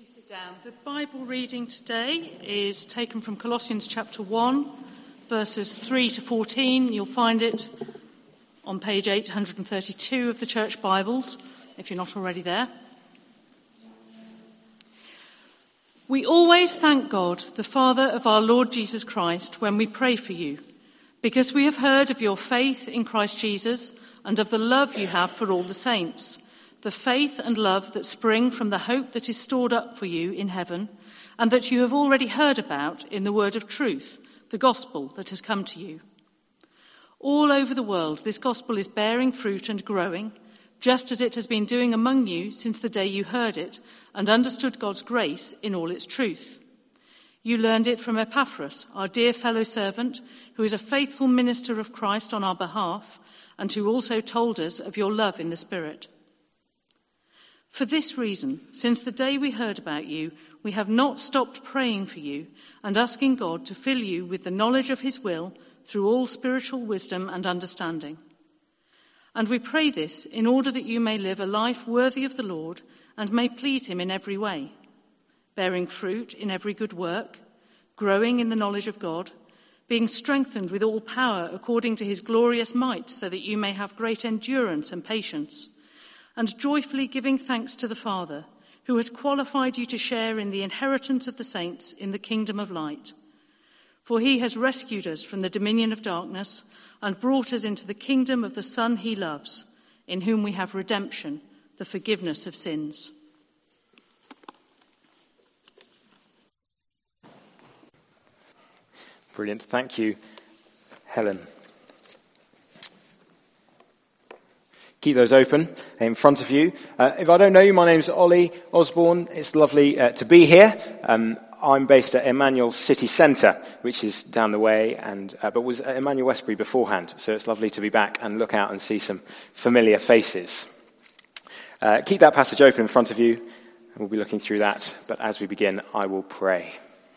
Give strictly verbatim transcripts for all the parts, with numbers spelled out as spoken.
you sit down. The Bible reading today is taken from Colossians chapter one, verses three to fourteen. You'll find it on page eight hundred thirty-two of the Church Bibles, if you're not already there. We always thank God, the Father of our Lord Jesus Christ, when we pray for you, because we have heard of your faith in Christ Jesus and of the love you have for all the saints, the faith and love that spring from the hope that is stored up for you in heaven, and that you have already heard about in the word of truth, the gospel that has come to you. All over the world, this gospel is bearing fruit and growing, just as it has been doing among you since the day you heard it and understood God's grace in all its truth. You learned it from Epaphras, our dear fellow servant, who is a faithful minister of Christ on our behalf, and who also told us of your love in the Spirit. For this reason, since the day we heard about you, we have not stopped praying for you and asking God to fill you with the knowledge of his will through all spiritual wisdom and understanding. And we pray this in order that you may live a life worthy of the Lord and may please him in every way, bearing fruit in every good work, growing in the knowledge of God, being strengthened with all power according to his glorious might, so that you may have great endurance and patience, and joyfully giving thanks to the Father, who has qualified you to share in the inheritance of the saints in the kingdom of light. For he has rescued us from the dominion of darkness and brought us into the kingdom of the Son he loves, in whom we have redemption, the forgiveness of sins. Brilliant. Thank you, Helen. Keep those open in front of you. Uh, if I don't know you, my name's Ollie Osborne. It's lovely uh, to be here. Um, I'm based at Emmanuel City Centre, which is down the way, and uh, but was at Emmanuel Westbury beforehand. So it's lovely to be back and look out and see some familiar faces. Uh, keep that passage open in front of you, and we'll be looking through that. But as we begin, I will pray.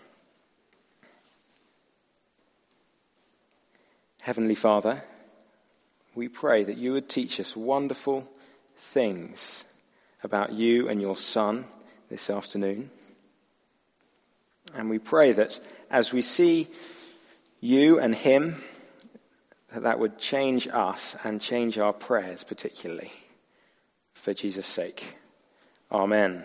Heavenly Father, we pray that you would teach us wonderful things about you and your Son this afternoon. And we pray that as we see you and him, that that would change us and change our prayers particularly. For Jesus' sake. Amen.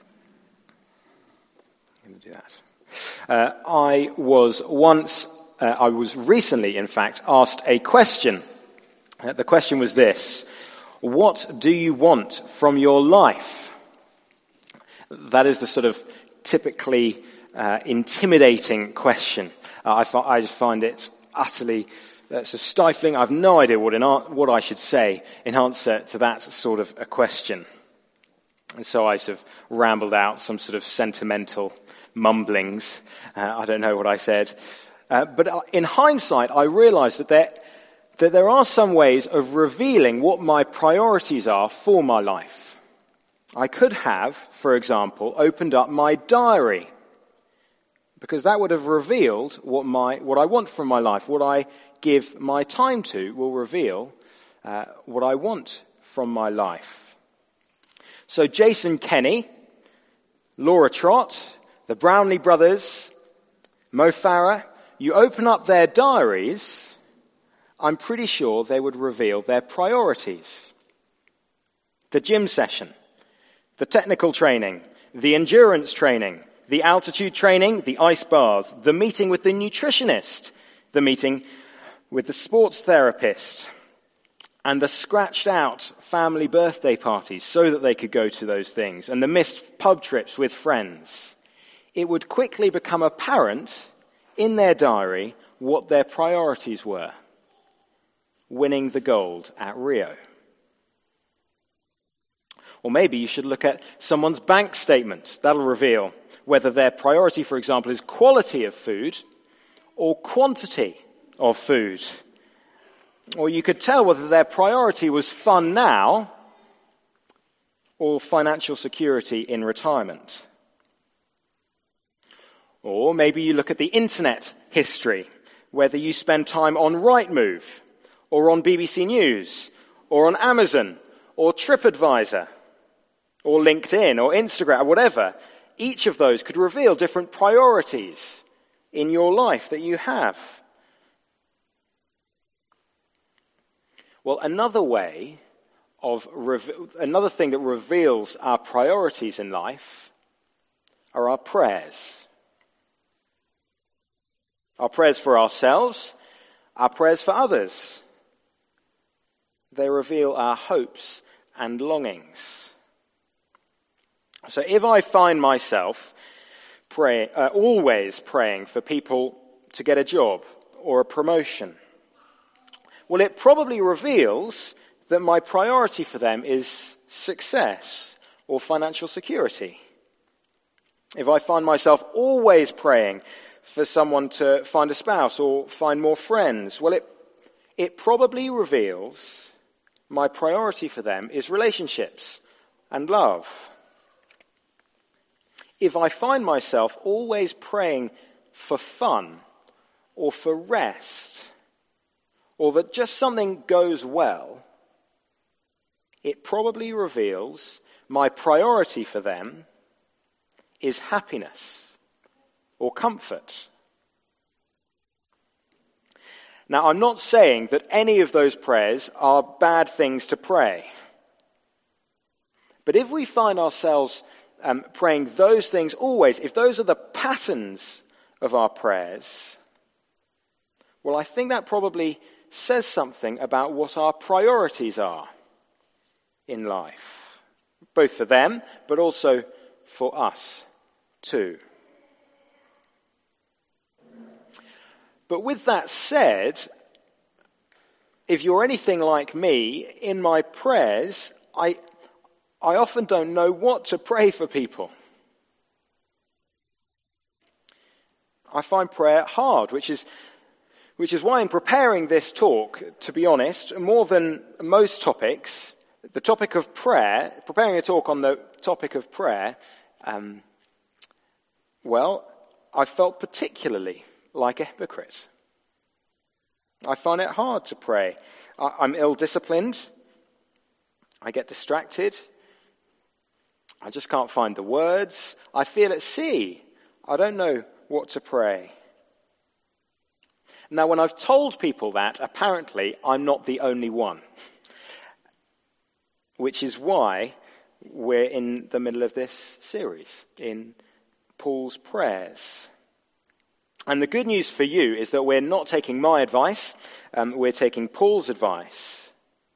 I'm going to do that. Uh, I was once, uh, I was recently, in fact, asked a question. Uh, the question was this: what do you want from your life? That is the sort of typically uh, intimidating question. Uh, I, fi- I just find it utterly uh, so stifling. I have no idea what, in ar- what I should say in answer to that sort of a question. And so I sort of rambled out some sort of sentimental mumblings. Uh, I don't know what I said. Uh, but in hindsight, I realized that there that there are some ways of revealing what my priorities are for my life. I could have, for example, opened up my diary, because that would have revealed what my what I want from my life. What I give my time to will reveal uh, what I want from my life. So Jason Kenny, Laura Trott, the Brownlee brothers, Mo Farah, you open up their diaries, I'm pretty sure they would reveal their priorities. The gym session, the technical training, the endurance training, the altitude training, the ice bars, the meeting with the nutritionist, the meeting with the sports therapist, and the scratched out family birthday parties so that they could go to those things, and the missed pub trips with friends. It would quickly become apparent in their diary what their priorities were. Winning the gold at Rio. Or maybe you should look at someone's bank statement. That'll reveal whether their priority, for example, is quality of food or quantity of food. Or you could tell whether their priority was fun now or financial security in retirement. Or maybe you look at the internet history, whether you spend time on Rightmove, or on B B C News, or on Amazon, or TripAdvisor, or LinkedIn, or Instagram, or whatever. each of those could reveal different priorities in your life that you have. Well, another way of another thing that reveals our priorities in life are our prayers. Our prayers for ourselves, our prayers for others. They reveal our hopes and longings. So if I find myself pray, uh, always praying for people to get a job or a promotion, well, it probably reveals that my priority for them is success or financial security. If I find myself always praying for someone to find a spouse or find more friends, well, it, it probably reveals my priority for them is relationships and love. If I find myself always praying for fun or for rest, or that just something goes well, it probably reveals my priority for them is happiness or comfort. Now, I'm not saying that any of those prayers are bad things to pray. But if we find ourselves um, praying those things always, if those are the patterns of our prayers, well, I think that probably says something about what our priorities are in life, both for them, but also for us too. But with that said, if you're anything like me, in my prayers, I, I often don't know what to pray for people. I find prayer hard, which is Which is why in preparing this talk, to be honest, more than most topics, the topic of prayer, preparing a talk on the topic of prayer, um, well, I felt particularly like a hypocrite. I find it hard to pray. I, I'm ill-disciplined. I get distracted. I just can't find the words. I feel at sea. I don't know what to pray. Now, when I've told people that, apparently I'm not the only one. Which is why we're in the middle of this series, in Paul's prayers. And the good news for you is that we're not taking my advice, um, we're taking Paul's advice.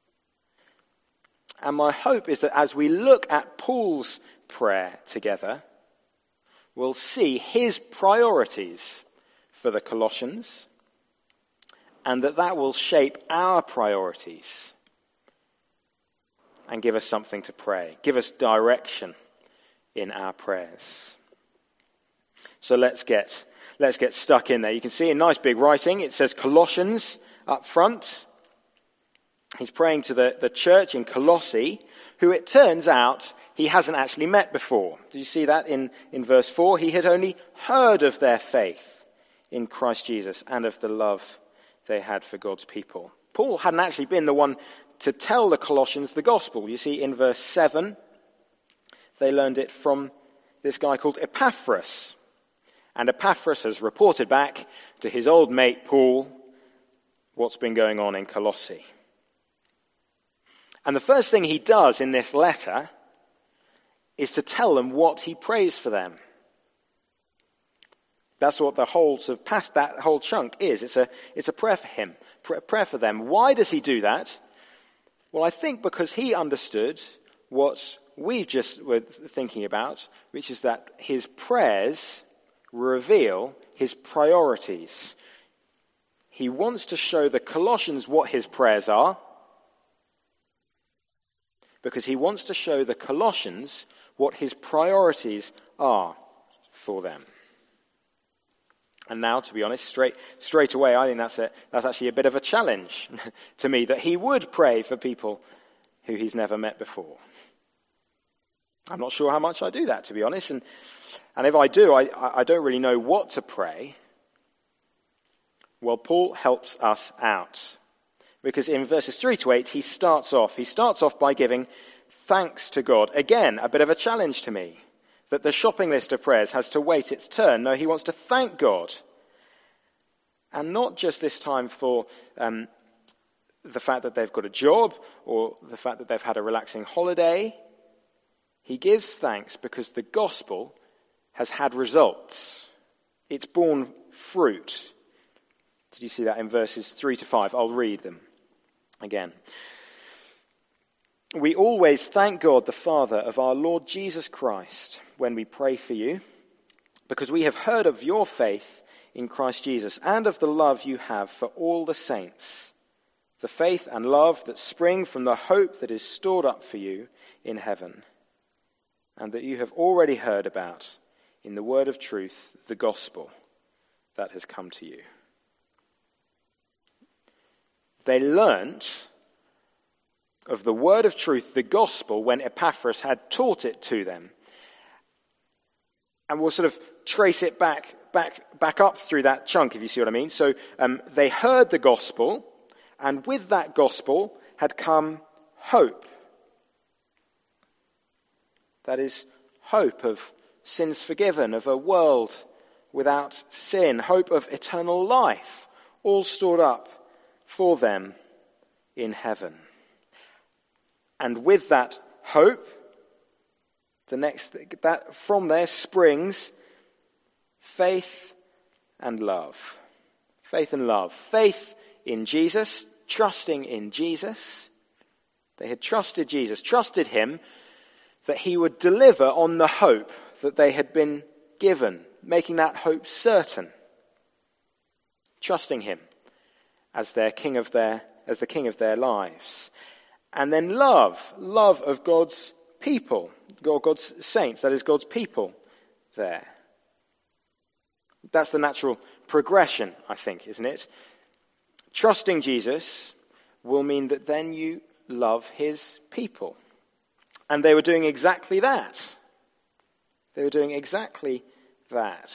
And my hope is that as we look at Paul's prayer together, we'll see his priorities for the Colossians, and that that will shape our priorities and give us something to pray, give us direction in our prayers. So let's get let's get stuck in there. You can see in nice big writing, it says Colossians up front. He's praying to the, the church in Colossae, who it turns out he hasn't actually met before. Do you see that in, in verse four? He had only heard of their faith in Christ Jesus and of the love they had for God's people. Paul hadn't actually been the one to tell the Colossians the gospel. You see, in verse seven, they learned it from this guy called Epaphras. And Epaphras has reported back to his old mate Paul what's been going on in Colossae. And the first thing he does in this letter is to tell them what he prays for them. That's what the whole sort of past that whole chunk is. It's a it's a prayer for him, a prayer for them. Why does he do that? Well, I think because he understood what we just were thinking about, which is that his prayers reveal his priorities. He wants to show the Colossians what his prayers are, because he wants to show the Colossians what his priorities are for them. And now, to be honest, straight straight away, I think that's a, that's actually a bit of a challenge to me, that he would pray for people who he's never met before. I'm not sure how much I do that, to be honest. And and if I do, I, I don't really know what to pray. Well, Paul helps us out. Because in verses three to eight, he starts off. He starts off by giving thanks to God. Again, a bit of a challenge to me. that the shopping list of prayers has to wait its turn. No, he wants to thank God. And not just this time for um, the fact that they've got a job or the fact that they've had a relaxing holiday. He gives thanks because the gospel has had results. It's borne fruit. Did you see that in verses three to five? I'll read them again. We always thank God, the Father of our Lord Jesus Christ, when we pray for you, because we have heard of your faith in Christ Jesus and of the love you have for all the saints, the faith and love that spring from the hope that is stored up for you in heaven, and that you have already heard about in the word of truth, the gospel that has come to you. They learnt of the word of truth, the gospel, when Epaphras had taught it to them. And we'll sort of trace it back back, back up through that chunk, if you see what I mean. So um, they heard the gospel, and with that gospel had come hope. That is, hope of sins forgiven, of a world without sin, hope of eternal life, all stored up for them in heaven. And with that hope, the next that from there springs faith and love. Faith and love. Faith in Jesus, trusting in Jesus. They had trusted Jesus, trusted him that he would deliver on the hope that they had been given, making that hope certain. Trusting him as their king of their as the king of their lives. And then love, love of God's people, God's saints, that is God's people there. That's the natural progression, I think, isn't it? Trusting Jesus will mean that then you love his people. And they were doing exactly that. They were doing exactly that.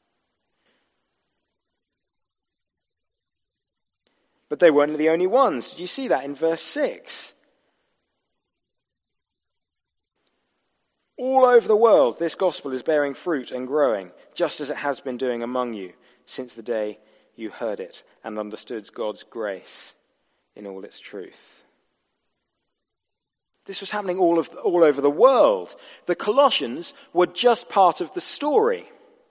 But they weren't the only ones. Did you see that in verse six? All over the world, this gospel is bearing fruit and growing, just as it has been doing among you since the day you heard it and understood God's grace in all its truth. This was happening all of all over the world. The Colossians were just part of the story.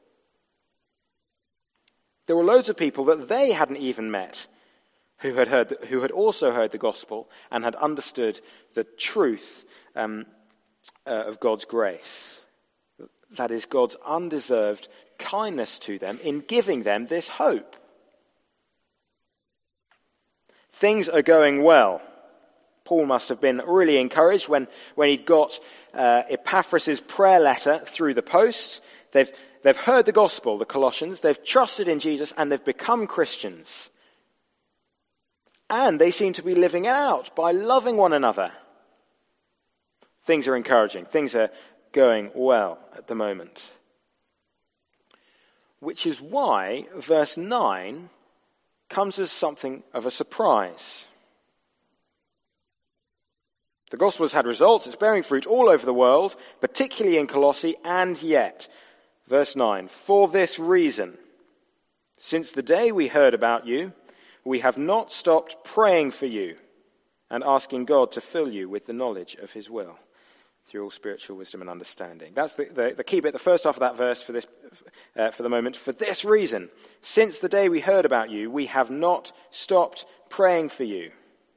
There were loads of people that they hadn't even met who had heard, who had also heard the gospel and had understood the truth um, uh, of God's grace. That is, God's undeserved kindness to them in giving them this hope. Things are going well. Paul must have been really encouraged when, when he'd got uh, Epaphras' prayer letter through the post. They've, they've heard the gospel, the Colossians. They've trusted in Jesus and they've become Christians. And they seem to be living it out by loving one another. Things are encouraging. Things are going well at the moment. Which is why verse nine comes as something of a surprise. The gospel has had results. It's bearing fruit all over the world, particularly in Colossae, and yet, verse nine, for this reason, since the day we heard about you, we have not stopped praying for you and asking God to fill you with the knowledge of his will through all spiritual wisdom and understanding. That's the, the, the key bit, the first half of that verse for this, uh, for the moment. For this reason, since the day we heard about you, we have not stopped praying for you.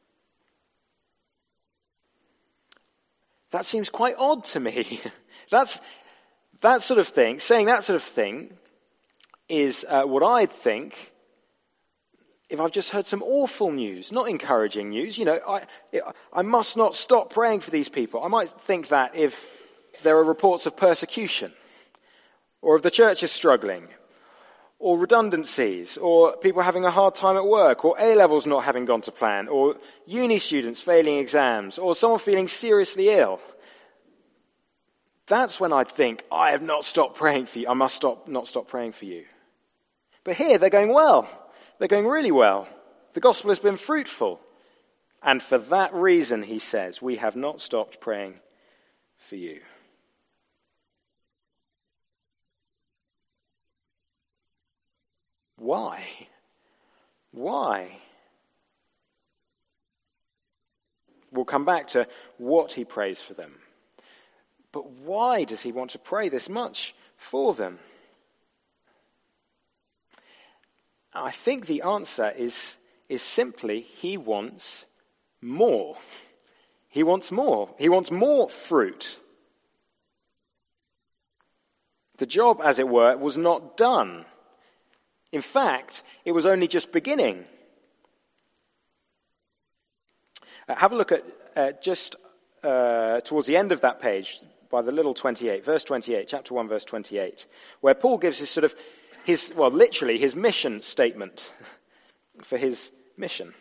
That seems quite odd to me. That's that sort of thing, saying that sort of thing is uh, what I'd think if I've just heard some awful news, not encouraging news. You know, I I must not stop praying for these people. I might think that if there are reports of persecution, or if the church is struggling, or redundancies, or people having a hard time at work, or A-levels not having gone to plan, or uni students failing exams, or someone feeling seriously ill. That's when I'd think, I have not stopped praying for you. I must stop, not stop praying for you. But here, they're going well. They're going really well. The gospel has been fruitful. And for that reason, he says, we have not stopped praying for you. why? Why? We'll come back to what he prays for them. But why does he want to pray this much for them? I think the answer is, is simply he wants more. He wants more. He wants more fruit. The job, as it were, was not done. In fact, it was only just beginning. Uh, have a look at uh, just uh, towards the end of that page, by the little twenty-eight, verse twenty-eight, chapter one, verse twenty-eight, where Paul gives his sort of, his well, literally his mission statement for his mission.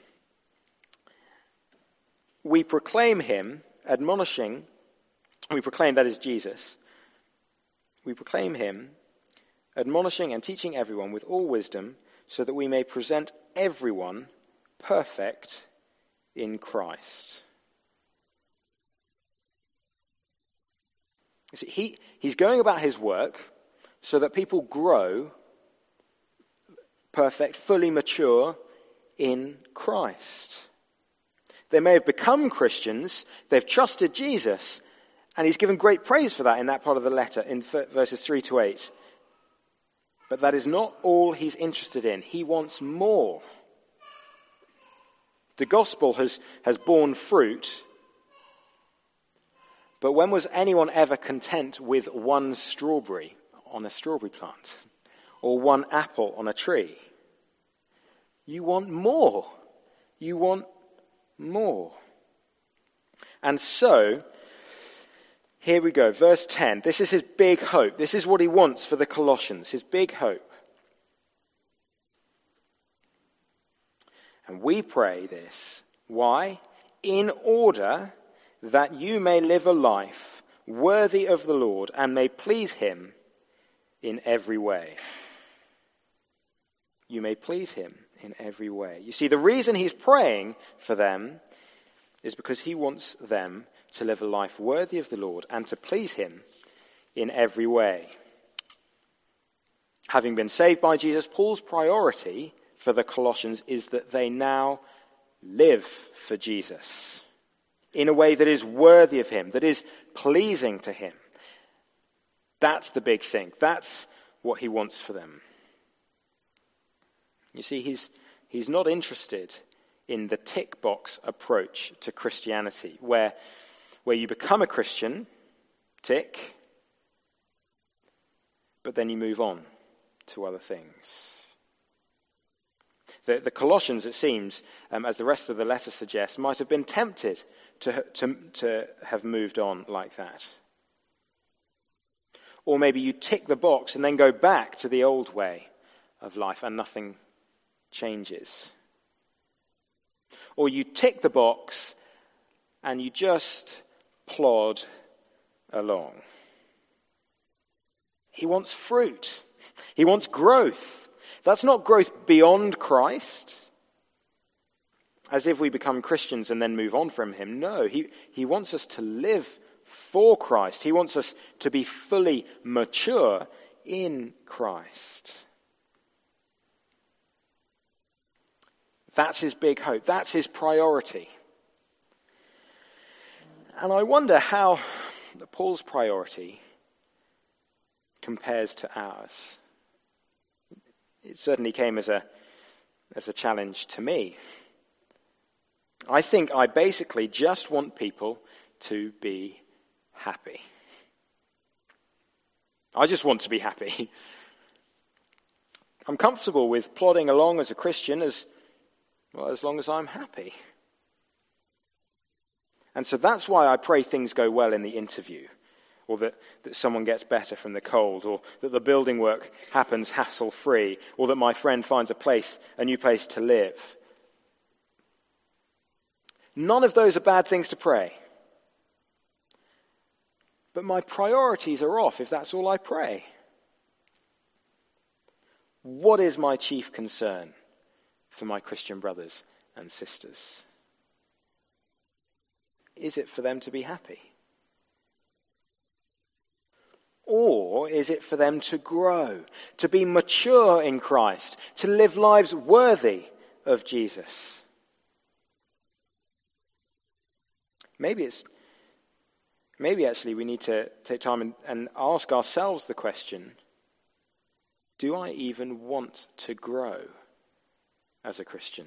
We proclaim him, admonishing, we proclaim, that is Jesus, we proclaim him, admonishing and teaching everyone with all wisdom, so that we may present everyone perfect in Christ. You see, he, he's going about his work so that people grow perfect, fully mature in Christ. They may have become Christians, they've trusted Jesus, and he's given great praise for that in that part of the letter, in verses three to eight. But that is not all he's interested in. He wants more. The gospel has, has borne fruit, but when was anyone ever content with one strawberry on a strawberry plant, or one apple on a tree? You want more. You want more. And so, here we go, verse ten. This is his big hope. This is what he wants for the Colossians, his big hope. And we pray this. Why? In order that you may live a life worthy of the Lord and may please him in every way. You may please him in every way. You see, the reason he's praying for them is because he wants them to live a life worthy of the Lord and to please him in every way. Having been saved by Jesus, Paul's priority for the Colossians is that they now live for Jesus in a way that is worthy of him, that is pleasing to him. That's the big thing. That's what he wants for them. You see, he's, he's not interested in the tick box approach to Christianity, where, where you become a Christian, tick, but then you move on to other things. The, the Colossians, it seems, um, as the rest of the letter suggests, might have been tempted to, to, to have moved on like that. Or maybe you tick the box and then go back to the old way of life and nothing changes. Or you tick the box and you just plod along. He wants fruit. He wants growth. That's not growth beyond Christ, as if we become Christians and then move on from him. No, he, he wants us to live for Christ. He wants us to be fully mature in Christ. That's his big hope. That's his priority. And I wonder how Paul's priority compares to ours. It certainly came as a, as a challenge to me. I think I basically just want people to be happy. I just want to be happy. I'm comfortable with plodding along as a Christian as, well, as long as I'm happy. And so that's why I pray things go well in the interview, or that, that someone gets better from the cold, or that the building work happens hassle-free, or that my friend finds a place, a new place to live. None of those are bad things to pray. But my priorities are off if that's all I pray. What is my chief concern for my Christian brothers and sisters? Is it for them to be happy? Or is it for them to grow, to be mature in Christ, to live lives worthy of Jesus? Maybe it's, maybe actually we need to take time and, and ask ourselves the question, do I even want to grow as a Christian?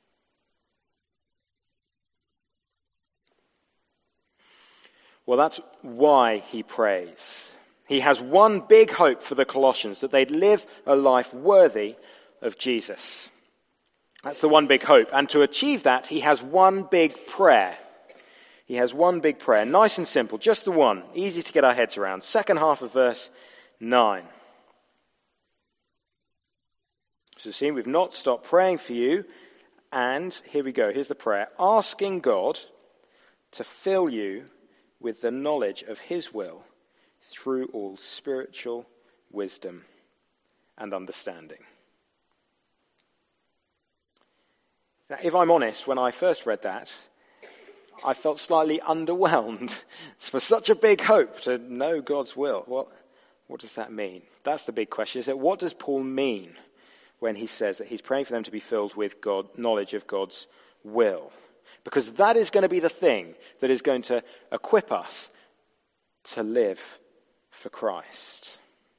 Well, that's why he prays. He has one big hope for the Colossians, that they'd live a life worthy of Jesus. That's the one big hope. And to achieve that, he has one big prayer. He has one big prayer, nice and simple, just the one, easy to get our heads around. Second half of verse nine. So see, we've not stopped praying for you. And here we go, here's the prayer. Asking God to fill you with the knowledge of his will through all spiritual wisdom and understanding. Now, if I'm honest, when I first read that, I felt slightly underwhelmed. It's for such a big hope to know God's will. What, what does that mean? That's the big question, is that what does Paul mean when he says that he's praying for them to be filled with God, knowledge of God's will? Because that is going to be the thing that is going to equip us to live for Christ.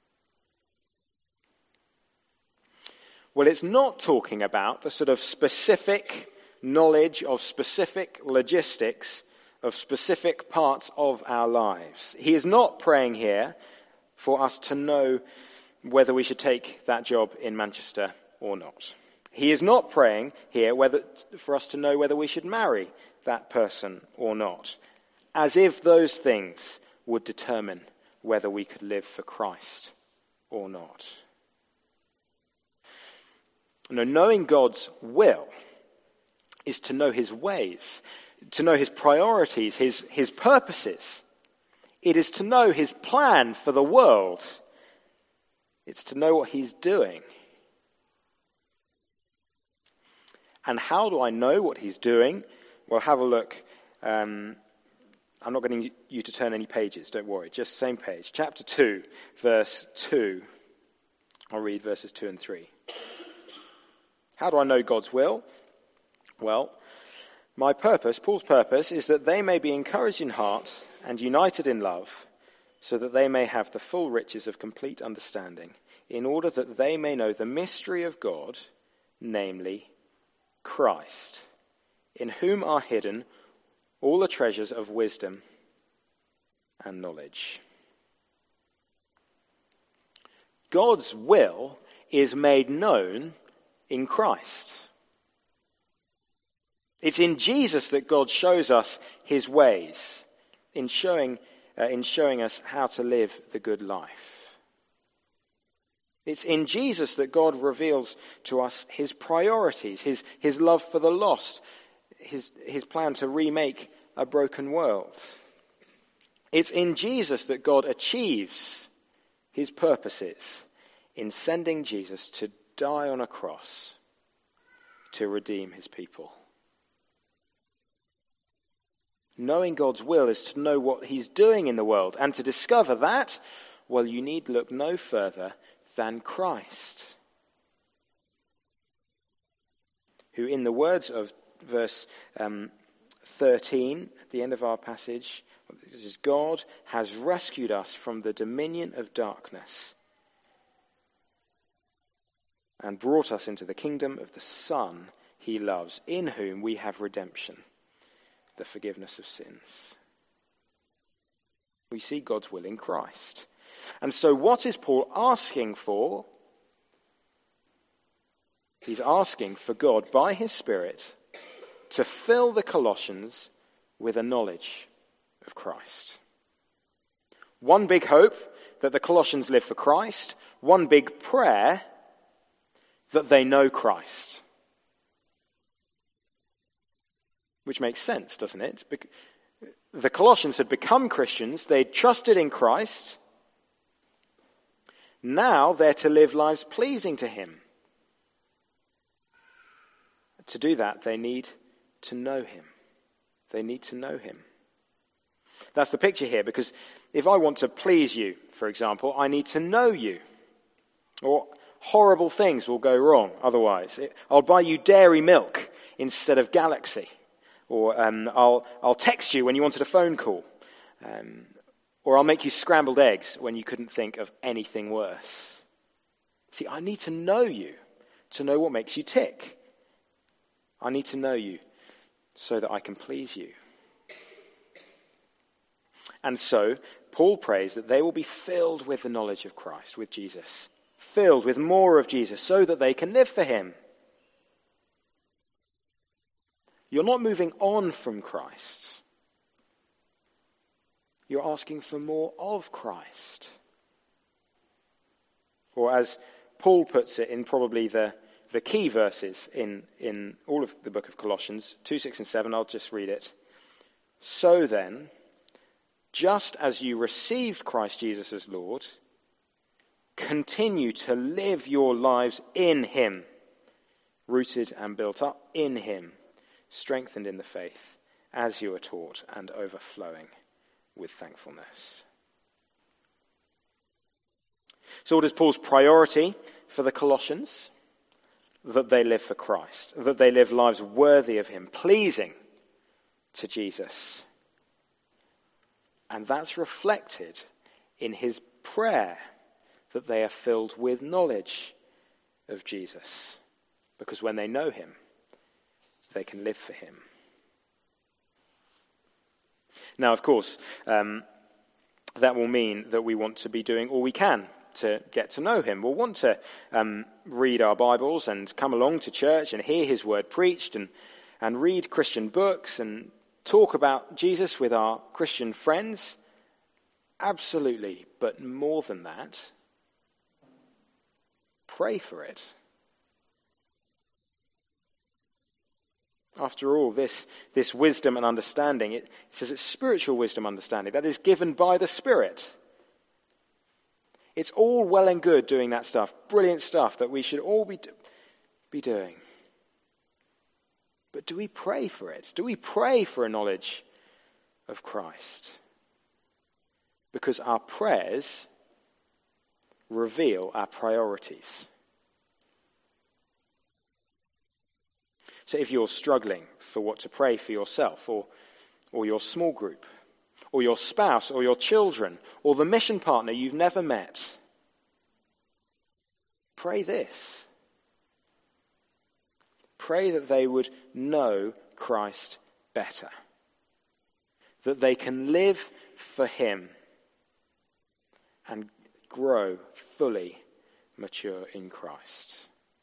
Well, it's not talking about the sort of specific knowledge of specific logistics of specific parts of our lives. He is not praying here for us to know whether we should take that job in Manchester or not. He is not praying here whether for us to know whether we should marry that person or not, as if those things would determine whether we could live for Christ or not. No, knowing God's will is to know his ways, to know his priorities, his, his purposes. It is to know his plan for the world. It's to know what he's doing. And how do I know what he's doing? Well, have a look. Um, I'm not getting you to turn any pages, don't worry. Just same page. Chapter two, verse two. I'll read verses two and three. How do I know God's will? Well, my purpose, Paul's purpose, is that they may be encouraged in heart and united in love, so that they may have the full riches of complete understanding, in order that they may know the mystery of God, namely Christ, in whom are hidden all the treasures of wisdom and knowledge. God's will is made known in Christ. It's in Jesus that God shows us his ways, in showing, uh, in showing us how to live the good life. It's in Jesus that God reveals to us his priorities, his, his love for the lost, his, his plan to remake a broken world. It's in Jesus that God achieves his purposes in sending Jesus to die on a cross to redeem his people. Knowing God's will is to know what he's doing in the world, and to discover that, well, you need look no further than Christ, who, in the words of verse um, thirteen, at the end of our passage, this is God has rescued us from the dominion of darkness and brought us into the kingdom of the Son he loves, in whom we have redemption, the forgiveness of sins. We see God's will in Christ. And so what is Paul asking for? He's asking for God, by his Spirit, to fill the Colossians with a knowledge of Christ. One big hope, that the Colossians live for Christ. One big prayer, that they know Christ. Which makes sense, doesn't it? The Colossians had become Christians. They'd trusted in Christ. Now they're to live lives pleasing to him. To do that, they need to know him. They need to know him. That's the picture here, because if I want to please you, for example, I need to know you. Or horrible things will go wrong otherwise. I'll buy you dairy milk instead of Galaxy. Or um, I'll, I'll text you when you wanted a phone call. Um, or I'll make you scrambled eggs when you couldn't think of anything worse. See, I need to know you to know what makes you tick. I need to know you so that I can please you. And so, Paul prays that they will be filled with the knowledge of Christ, with Jesus. Filled with more of Jesus so that they can live for him. You're not moving on from Christ. You're asking for more of Christ. Or as Paul puts it in probably the, the key verses in, in all of the book of Colossians, two, six and seven, I'll just read it. So then, just as you received Christ Jesus as Lord, continue to live your lives in him, rooted and built up in him, strengthened in the faith, as you are taught, and overflowing with thankfulness. So what is Paul's priority for the Colossians? That they live for Christ, that they live lives worthy of him, pleasing to Jesus. And that's reflected in his prayer, that they are filled with knowledge of Jesus. Because when they know him, they can live for him. Now, of course, um, that will mean that we want to be doing all we can to get to know him. We'll want to um, read our Bibles and come along to church and hear his word preached and, and read Christian books and talk about Jesus with our Christian friends. Absolutely. But more than that, pray for it. After all, this, this wisdom and understanding, it says it's spiritual wisdom understanding that is given by the Spirit. It's all well and good doing that stuff, brilliant stuff that we should all be, be doing. But do we pray for it? Do we pray for a knowledge of Christ? Because our prayers reveal our priorities. So if you're struggling for what to pray for yourself, or, or your small group, or your spouse, or your children, or the mission partner you've never met, pray this. Pray that they would know Christ better, that they can live for him and grow fully mature in Christ.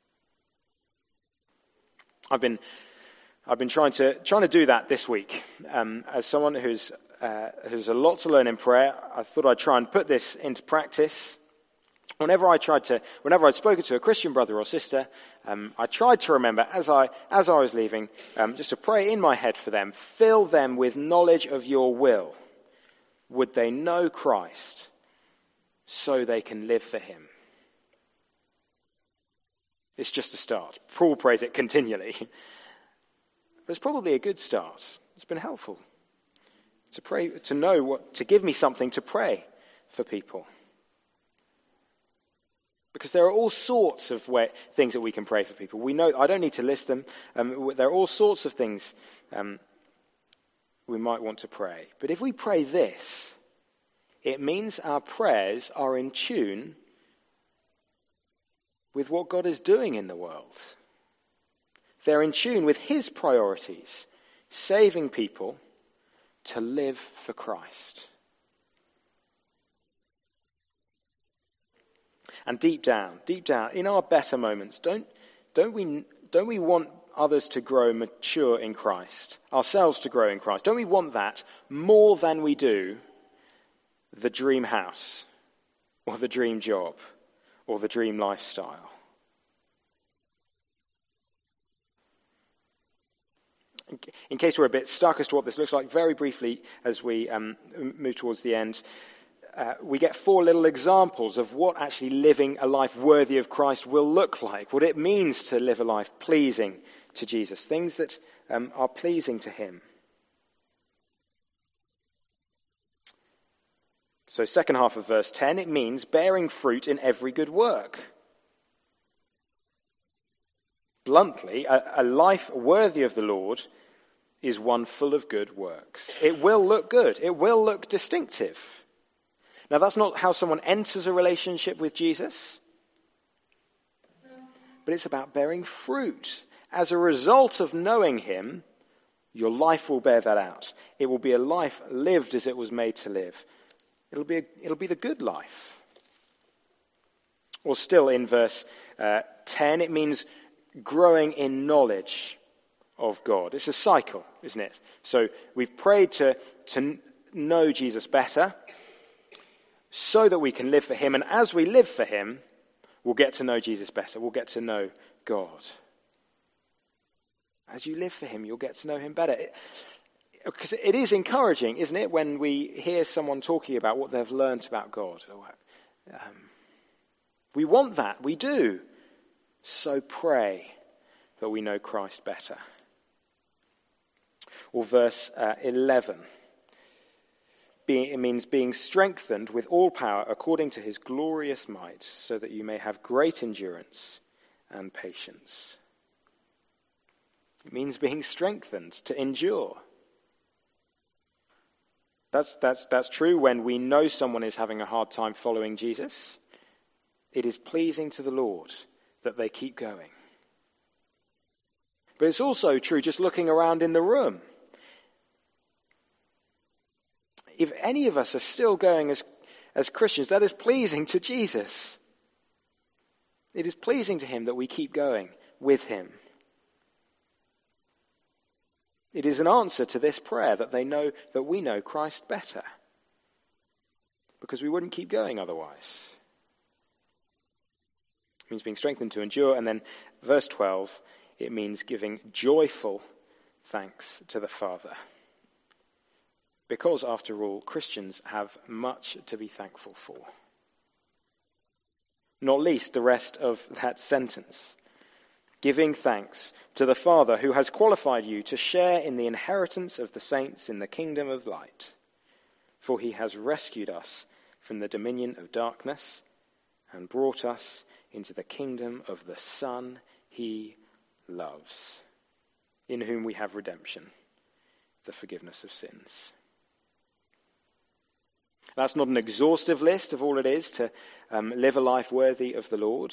I've been, I've been trying to trying to do that this week. Um, as someone who's uh, who's a lot to learn in prayer, I thought I'd try and put this into practice. Whenever I tried to, whenever I'd spoken to a Christian brother or sister, um, I tried to remember as I as I was leaving, um, just to pray in my head for them, fill them with knowledge of your will. Would they know Christ so they can live for him? It's just a start. Paul prays it continually. But it's probably a good start. It's been helpful to pray, to know what, to give me something to pray for people. Because there are all sorts of way, things that we can pray for people. We know, I don't need to list them. Um, there are all sorts of things um, we might want to pray. But if we pray this, it means our prayers are in tune with what God is doing in the world. They're in tune with his priorities, saving people to live for Christ. And deep down, deep down, in our better moments, don't, don't we, don't we want others to grow mature in Christ, ourselves to grow in Christ? Don't we want that more than we do the dream house or the dream job or the dream lifestyle? In case we're a bit stuck as to what this looks like, very briefly as we um, move towards the end, uh, we get four little examples of what actually living a life worthy of Christ will look like, what it means to live a life pleasing to Jesus, things that um, are pleasing to him. So second half of verse ten, it means bearing fruit in every good work. Bluntly, a, a life worthy of the Lord is one full of good works. It will look good. It will look distinctive. Now, that's not how someone enters a relationship with Jesus, but it's about bearing fruit. As a result of knowing him, your life will bear that out. It will be a life lived as it was made to live. It'll be, a, it'll be the good life. Or still in verse uh, ten, it means growing in knowledge of God. It's a cycle, isn't it? So we've prayed to, to know Jesus better so that we can live for him. And as we live for him, we'll get to know Jesus better. We'll get to know God. As you live for him, you'll get to know him better. It, because it is encouraging, isn't it, when we hear someone talking about what they've learned about God. Um, we want that. We do. So pray that we know Christ better. Or verse uh, eleven. Being, it means being strengthened with all power according to his glorious might, so that you may have great endurance and patience. It means being strengthened to endure. That's, that's, that's true when we know someone is having a hard time following Jesus. It is pleasing to the Lord that they keep going. But it's also true just looking around in the room. If any of us are still going as, as Christians, that is pleasing to Jesus. It is pleasing to him that we keep going with him. It is an answer to this prayer that they know that we know Christ better. Because we wouldn't keep going otherwise. It means being strengthened to endure. And then verse twelve, it means giving joyful thanks to the Father. Because, after all, Christians have much to be thankful for. Not least the rest of that sentence. Giving thanks to the Father who has qualified you to share in the inheritance of the saints in the kingdom of light. For he has rescued us from the dominion of darkness and brought us into the kingdom of the Son he loves, in whom we have redemption, the forgiveness of sins. That's not an exhaustive list of all it is to um, live a life worthy of the Lord.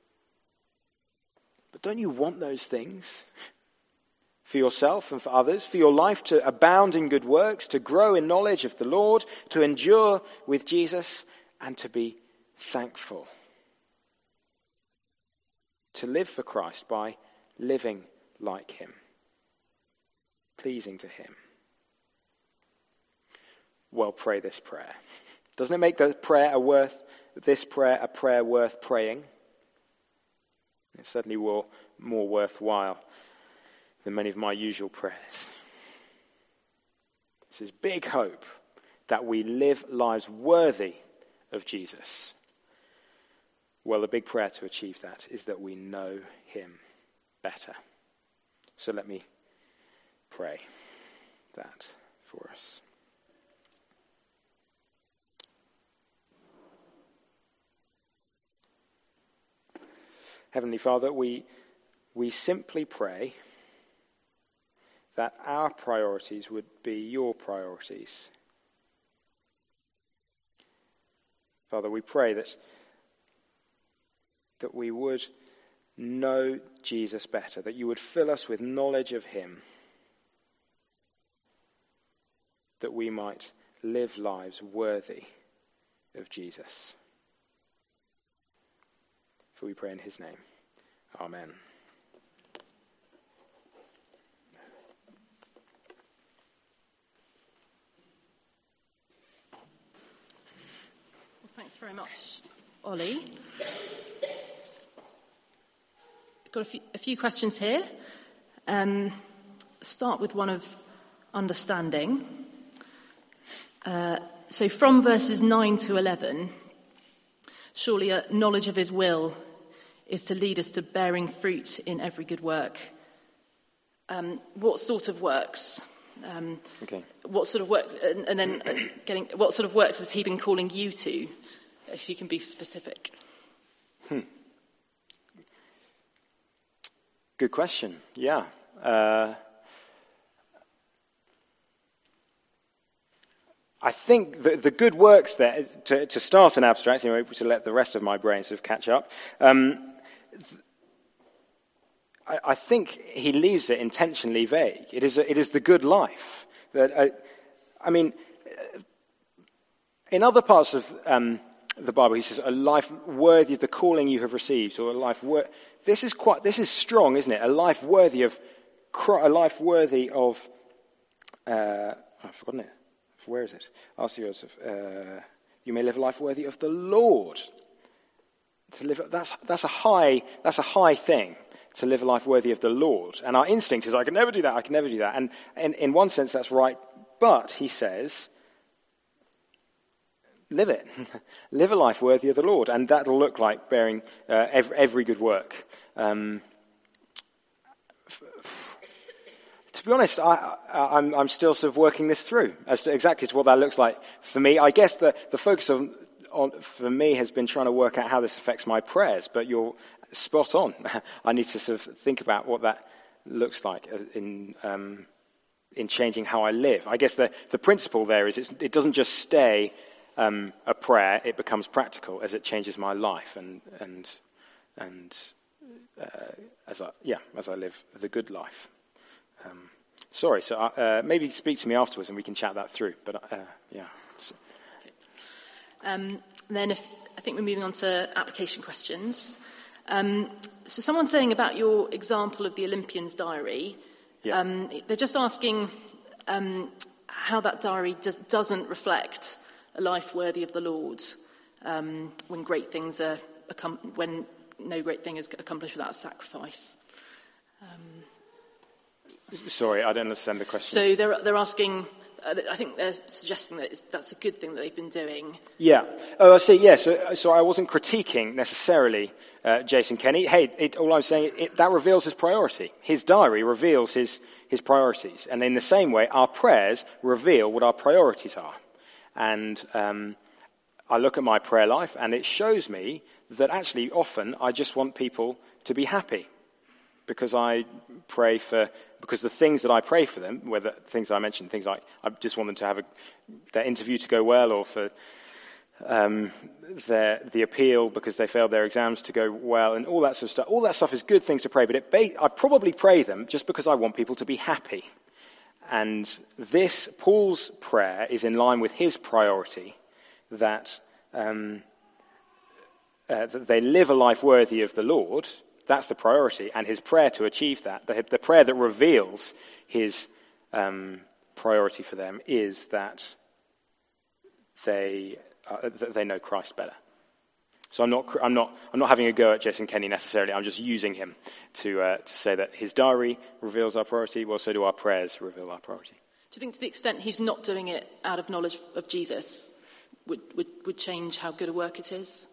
But don't you want those things for yourself and for others? For your life to abound in good works, to grow in knowledge of the Lord, to endure with Jesus, and to be thankful. To live for Christ by living like him, pleasing to him. Well, pray this prayer. Doesn't it make the prayer a worth, this prayer a prayer worth praying? It's certainly more, more worthwhile than many of my usual prayers. This is big hope that we live lives worthy of Jesus. Well, the big prayer to achieve that is that we know him better. So let me pray that for us. Heavenly Father, we, we simply pray that our priorities would be your priorities. Father, we pray that, that we would know Jesus better, that you would fill us with knowledge of him, that we might live lives worthy of Jesus. For we pray in his name. Amen. Well, thanks very much, Ollie. Got a few, a few questions here. Um, start with one of understanding. Uh, so from verses nine to eleven, surely a knowledge of his will is to lead us to bearing fruit in every good work. Um, what sort of works? Um, Okay. What sort of work, and, and then uh, getting, what sort of works has he been calling you to, if you can be specific? Hmm. Good question. Yeah. Uh, I think the, the good works there, to, to start an abstract, anyway, to let the rest of my brain sort of catch up, um, th- I, I think he leaves it intentionally vague. It is, a, it is the good life. That I, I mean, in other parts of um, the Bible, he says, a life worthy of the calling you have received, or a life worthy. This is quite, this is strong, isn't it? A life worthy of, a life worthy of, uh, I've forgotten it. Where is it? Ask Joseph, uh, you may live a life worthy of the Lord. To live, that's, that's a high, that's a high thing, to live a life worthy of the Lord. And our instinct is, I can never do that, I can never do that. And in, in one sense, that's right. But, he says, live it. Live a life worthy of the Lord. And that'll look like bearing uh, every, every good work. Um, f- To be honest, I, I, I'm, I'm still sort of working this through as to exactly to what that looks like for me. I guess the, the focus of, on, for me has been trying to work out how this affects my prayers, but you're spot on. I need to sort of think about what that looks like in um, in changing how I live. I guess the, the principle there is it's, it doesn't just stay um, a prayer; it becomes practical as it changes my life and and and uh, as I yeah as I live the good life. Um, sorry, so uh, maybe speak to me afterwards and we can chat that through. But uh, yeah. Um, then, if I think we're moving on to application questions. Um, so, someone's saying about your example of the Olympian's diary. Yeah. Um, they're just asking um, how that diary does, doesn't reflect a life worthy of the Lord um, when great things are accom- when no great thing is accomplished without sacrifice. Um, Sorry, I don't understand the question. So they're they're asking. Uh, I think they're suggesting that it's, that's a good thing that they've been doing. Yeah. Oh, I see. Yeah. So, so I wasn't critiquing necessarily uh, Jason Kenny. Hey, it, all I'm saying it, that reveals his priority. His diary reveals his his priorities, and in the same way, our prayers reveal what our priorities are. And um, I look at my prayer life, and it shows me that actually, often I just want people to be happy. Because I pray for, because the things that I pray for them, whether things I mentioned, things like I just want them to have a, their interview to go well, or for um, their the appeal because they failed their exams to go well, and all that sort of stuff. All that stuff is good things to pray, but it ba- I probably pray them just because I want people to be happy. And this, Paul's prayer, is in line with his priority that, um, uh, that they live a life worthy of the Lord. That's the priority, and his prayer to achieve that, the, the prayer that reveals his um, priority for them is that they uh, that they know Christ better. So I'm not I'm not I'm not having a go at Jason Kenny necessarily. I'm just using him to uh, to say that his diary reveals our priority. Well, so do our prayers reveal our priority. Do you think, to the extent he's not doing it out of knowledge of Jesus, would would, would change how good a work it is?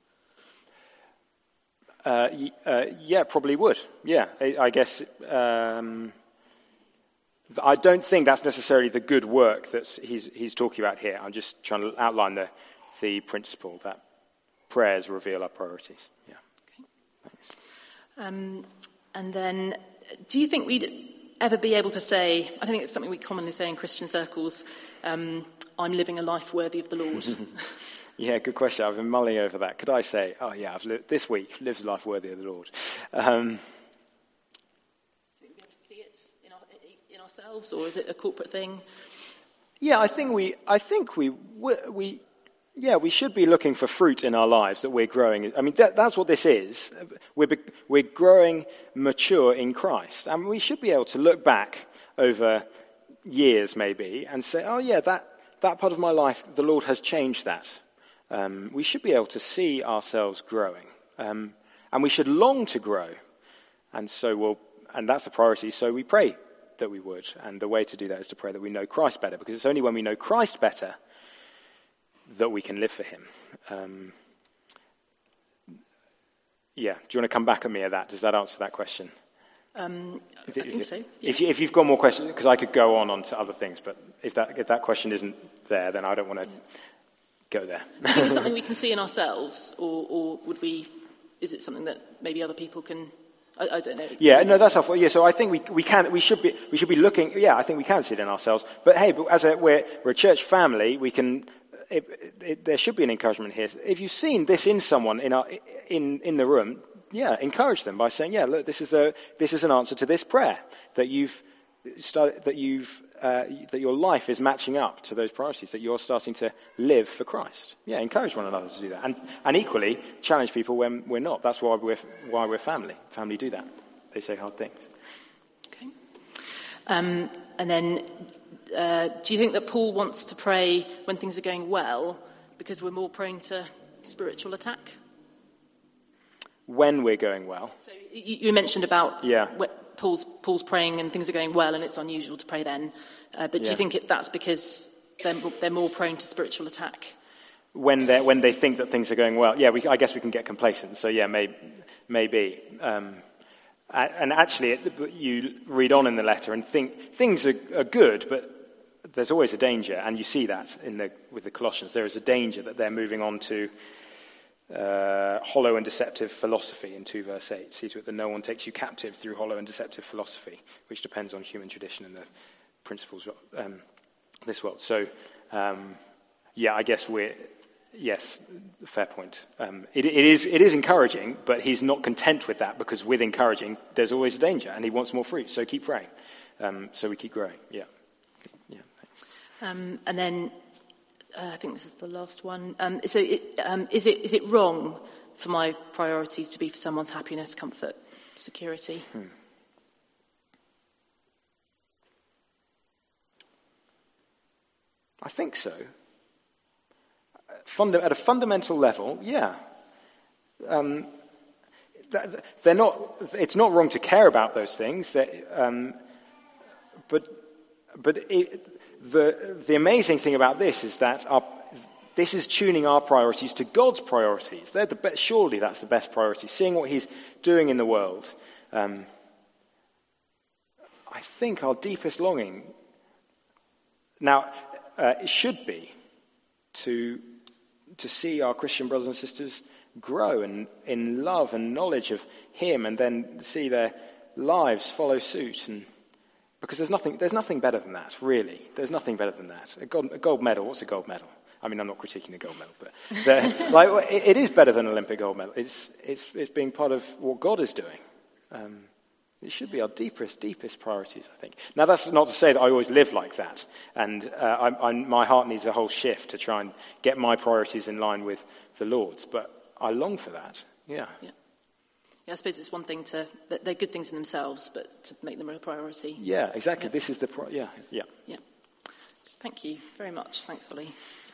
Uh, uh, yeah, probably would. Yeah, I, I guess. Um, I don't think that's necessarily the good work that he's he's talking about here. I'm just trying to outline the the principle that prayers reveal our priorities. Yeah. Okay. Um, and then, do you think we'd ever be able to say? I think it's something we commonly say in Christian circles. Um, I'm living a life worthy of the Lord. Yeah, good question. I've been mulling over that. Could I say, oh yeah, I've lived, this week lived a life worthy of the Lord? Um, Do you think we'll be able to see it in, our, in ourselves, or is it a corporate thing? Yeah, I think we, I think we, we, yeah, we should be looking for fruit in our lives that we're growing. I mean, that, that's what this is. We're we're growing mature in Christ, and we should be able to look back over years, maybe, and say, oh yeah, that that part of my life, the Lord has changed that. Um, we should be able to see ourselves growing, um, and we should long to grow, and so we'll, and that's the priority. So we pray that we would, and the way to do that is to pray that we know Christ better, because it's only when we know Christ better that we can live for Him. Um, yeah, do you want to come back at me at that? Does that answer that question? Um, If, I think so. Yeah. If, you, if you've got more questions, because I could go on on to other things, but if that if that question isn't there, then I don't want to yeah. go there. Do you think it's something we can see in ourselves, or, or would we? Is it something that maybe other people can? I, I don't know. Yeah, no, that's helpful. Yeah, so I think we we can we should be we should be looking. Yeah, I think we can see it in ourselves. But hey, but as a, we're we're a church family, we can. It, it, there should be an encouragement here. If you've seen this in someone in our in in the room. Yeah, encourage them by saying, "Yeah, look, this is a this is an answer to this prayer that you've started, that you've uh, that your life is matching up to those priorities, that you're starting to live for Christ." Yeah, encourage one another to do that, and and equally challenge people when we're not. That's why we're why we're family. Family do that; they say hard things. Okay, um, and then uh, do you think that Paul wants to pray when things are going well because we're more prone to spiritual attack? When we're going well. So you, you mentioned about yeah. Paul's, Paul's praying and things are going well and it's unusual to pray then. Uh, but do yeah. you think it, that's because they're, they're more prone to spiritual attack? When they when they think that things are going well. Yeah, we, I guess we can get complacent. So yeah, may, maybe. Um, and actually, it, you read on in the letter and think things are, are good, but there's always a danger. And you see that in the with the Colossians. There is a danger that they're moving on to Uh, hollow and deceptive philosophy in two verse eight. See to it that no one takes you captive through hollow and deceptive philosophy, which depends on human tradition and the principles of um, this world. So, um, yeah, I guess we're, yes, fair point. Um, it, it is it is encouraging, but he's not content with that, because with encouraging, there's always a danger, and he wants more fruit, so keep praying. Um, so we keep growing, yeah. yeah. Um, and then Uh, I think this is the last one. Um, so, it, um, is it is it wrong for my priorities to be for someone's happiness, comfort, security? Hmm. I think so. Funda- at a fundamental level, yeah. Um, th- they're not. It's not wrong to care about those things. That, um, but but. It, The the amazing thing about this is that our, this is tuning our priorities to God's priorities. They're the best, surely that's the best priority, seeing what he's doing in the world. Um, I think our deepest longing now uh, it should be to to see our Christian brothers and sisters grow in, in love and knowledge of him, and then see their lives follow suit. And Because there's nothing, there's nothing better than that, really. There's nothing better than that. A gold, a gold medal, what's a gold medal? I mean, I'm not critiquing the gold medal, but the, like, it, it is better than an Olympic gold medal. It's, it's, it's being part of what God is doing. Um, it should be our deepest, deepest priorities, I think. Now, that's not to say that I always live like that. And uh, I'm, I'm, my heart needs a whole shift to try and get my priorities in line with the Lord's. But I long for that, yeah. Yeah. Yeah, I suppose it's one thing to, they're good things in themselves, but to make them a priority. Yeah, exactly. Yeah. This is the, pro- yeah, yeah. Yeah. Thank you very much. Thanks, Ollie.